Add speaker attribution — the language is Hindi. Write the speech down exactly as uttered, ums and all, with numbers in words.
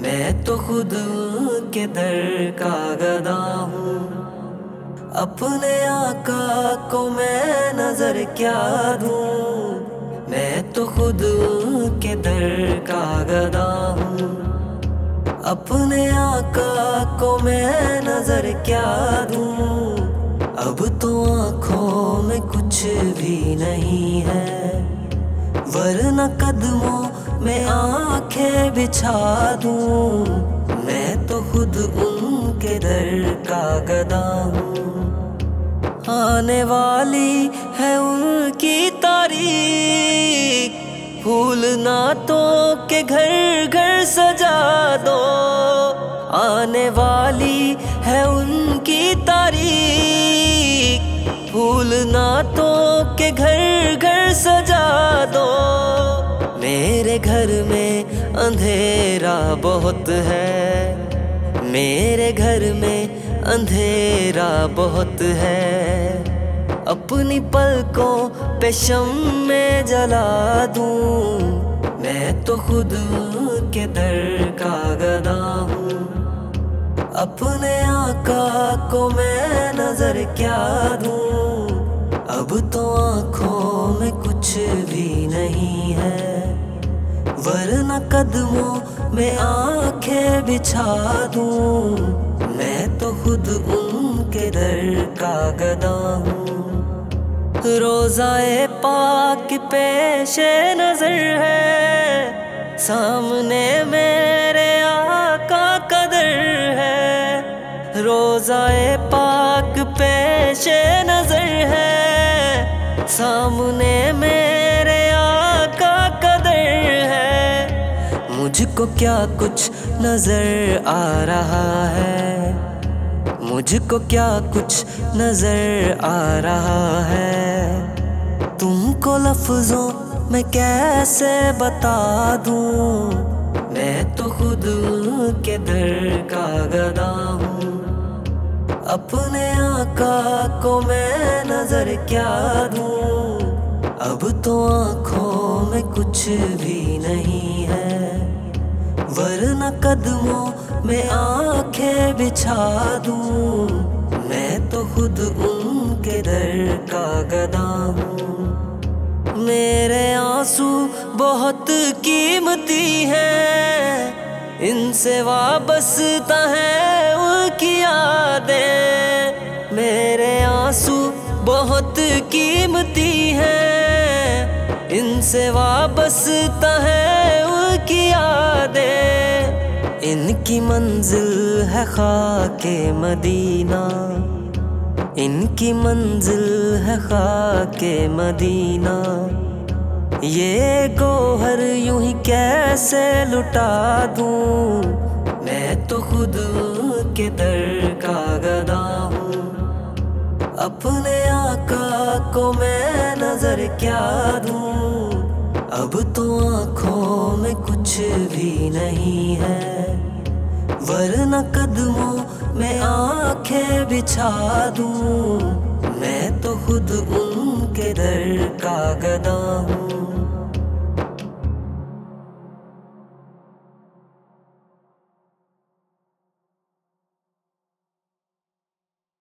Speaker 1: मैं तो खुद के दर का गदा हूँ। अपने आका को मैं नजर क्या दूँ, मैं तो खुद के दर का गदा हूँ। अपने आका को मैं नजर क्या दूँ, अब तो आँखों में कुछ भी नहीं है, वरना कदमों में आंखें बिछा दूँ। मैं तो खुद उनके दर का गदा हूँ। आने वाली है उनकी तारीख, फूल नातों के घर घर सजा दो। आने वाली है उनकी तारीख, फूल नातों के घर घर सजा दो। मेरे घर में अंधेरा बहुत है, मेरे घर में अंधेरा बहुत है। अपनी पलकों पे शम्मे जला दूँ, मैं तो खुद के दर का गदा हूँ। अपने आका को मैं नजर क्या दूँ, अब तो आँखों में कुछ भी नहीं है, वरना कदमों में आंखें बिछा दूँ। मैं तो खुद उनके दर का गदा हूँ। रोज़ाए पाक पेशे नजर है, सामने मेरे आका कदर है। रोज़ाए पाक पेशे नजर है, सामने मेरे आका कदर है। मुझको क्या कुछ नजर आ रहा है, मुझको क्या कुछ नजर आ रहा है। तुमको लफ्जों में कैसे बता दूँ, मैं तो खुद के दर का गदा हूँ। अपने आका को मैं नजर क्या दूँ, अब तो आँखों में कुछ भी नहीं है, वरना कदमों में आंखें बिछा दूँ। मैं तो खुद उनके दर का गदा हूँ। मेरे आंसू बहुत कीमती हैं, इनसे वाबस्ता है उनकी यादें। मेरे आंसू बहुत कीमती हैं, इनसे वाबस्ता है उनकी यादें। इनकी मंजिल है खाके मदीना, इनकी मंजिल है खाके मदीना। ये गोहर यूं ही कैसे लुटा दूँ, मैं तो खुद के दर का गदा हूँ। अपने आका को मैं नजर क्या दूँ, अब तो आँखों में कुछ भी नहीं है, वरना कदमों में आंखें बिछा दूँ। मैं तो खुद उनके दर का गदा हूँ।